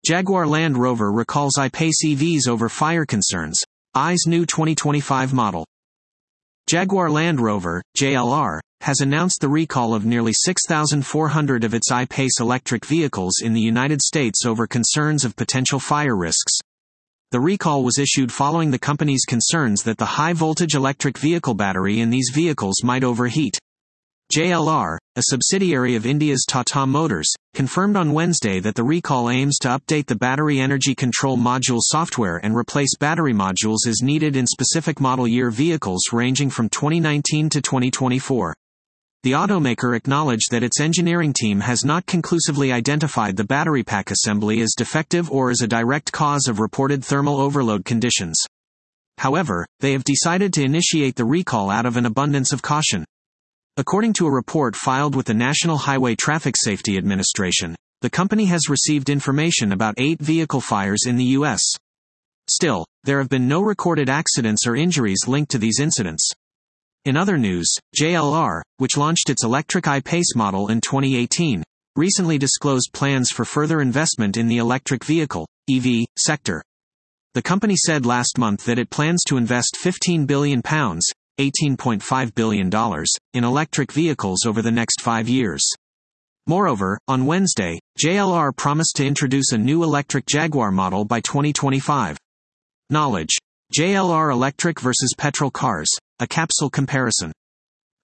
Jaguar Land Rover recalls I-Pace EVs over fire concerns. Eye's new 2025 model. Jaguar Land Rover, JLR, has announced the recall of nearly 6,400 of its I-Pace electric vehicles in the United States over concerns of potential fire risks. The recall was issued following the company's concerns that the high-voltage electric vehicle battery in these vehicles might overheat. JLR, a subsidiary of India's Tata Motors, confirmed on Wednesday that the recall aims to update the battery energy control module software and replace battery modules as needed in specific model year vehicles ranging from 2019 to 2024. The automaker acknowledged that its engineering team has not conclusively identified the battery pack assembly as defective or as a direct cause of reported thermal overload conditions. However, they have decided to initiate the recall out of an abundance of caution. According to a report filed with the National Highway Traffic Safety Administration, the company has received information about 8 vehicle fires in the U.S. Still, there have been no recorded accidents or injuries linked to these incidents. In other news, JLR, which launched its electric I-Pace model in 2018, recently disclosed plans for further investment in the electric vehicle, EV, sector. The company said last month that it plans to invest £15 billion, $18.5 billion, in electric vehicles over the next 5 years. Moreover, on Wednesday, JLR promised to introduce a new electric Jaguar model by 2025. Knowledge. JLR electric versus petrol cars, a capsule comparison.